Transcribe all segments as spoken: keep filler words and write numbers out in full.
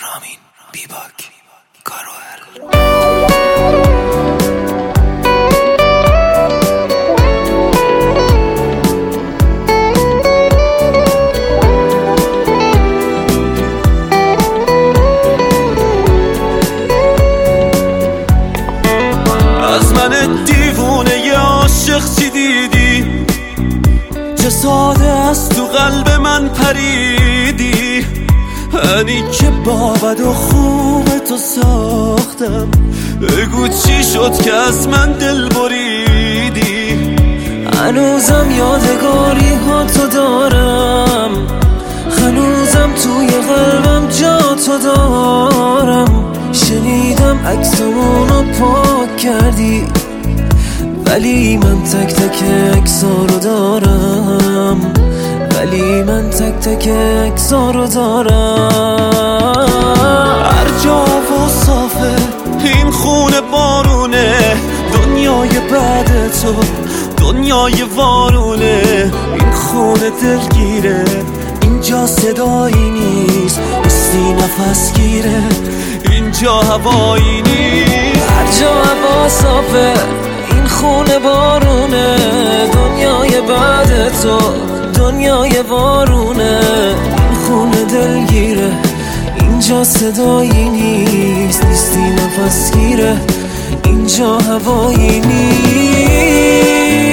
رامین بیباک کاروهل. از من دیوونه ی عاشق چی دیدی؟ چه ساده است تو قلب من پریدی. انی که با بد و خوب تو ساختم، بگو چی شد که از من دل بریدی. هنوزم یادگاری ها تو دارم، هنوزم توی قلبم جا تو دارم. شنیدم عکسمونو پاک کردی، ولی من تک تک عکسا رو دارم، ولی من تک تک عکسا رو دارم. هر جا و صافه این خونه بارونه، دنیای بعد تو دنیای وارونه. این خونه دلگیره، اینجا صدایی نیست، مثلی نفس گیره، اینجا هوایی نیست. هر جا هوا صافه این خونه بارونه، دنیای بعد تو دنیای وارونه. این خونه دلگیره، اینجا صدایی نیست، نیستی نفس گیره، اینجا هوایی نیست.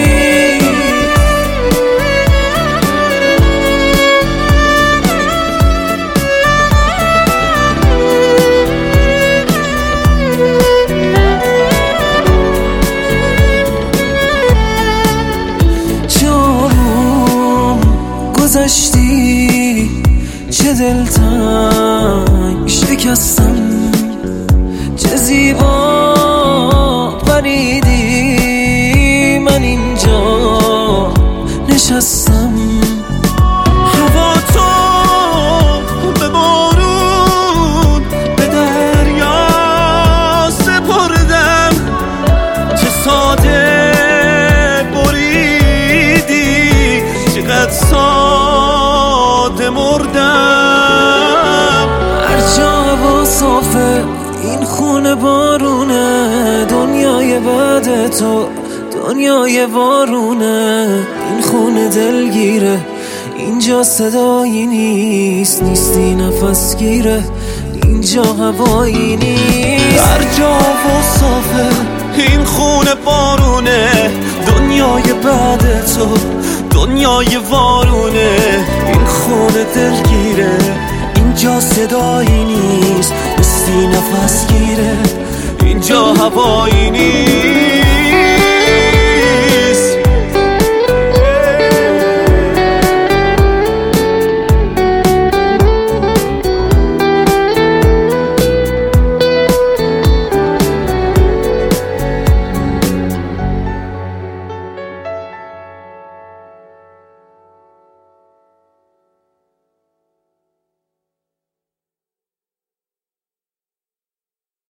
گذشتی چه دلتنگ شکستم، چه زیبا پریدی. من اینجا نشستم، هوا تو به بارون به دریا سپردم. چه ساده بریدی، چقدر ساده مردم. هر جا هوا صافه این خونه بارونه، دنیای بعد تو دنیای وارونه. این خونه دلگیره، اینجا صدایی نیست، نیستی نفس گیره، اینجا هوایی نیست. هر جا و صافه این خونه بارونه، دنیای بعد تو دنیای وارونه. این خونه دلگیره، اینجا صدایی نیست، مثلی نفس گیره، اینجا هوایی نیست.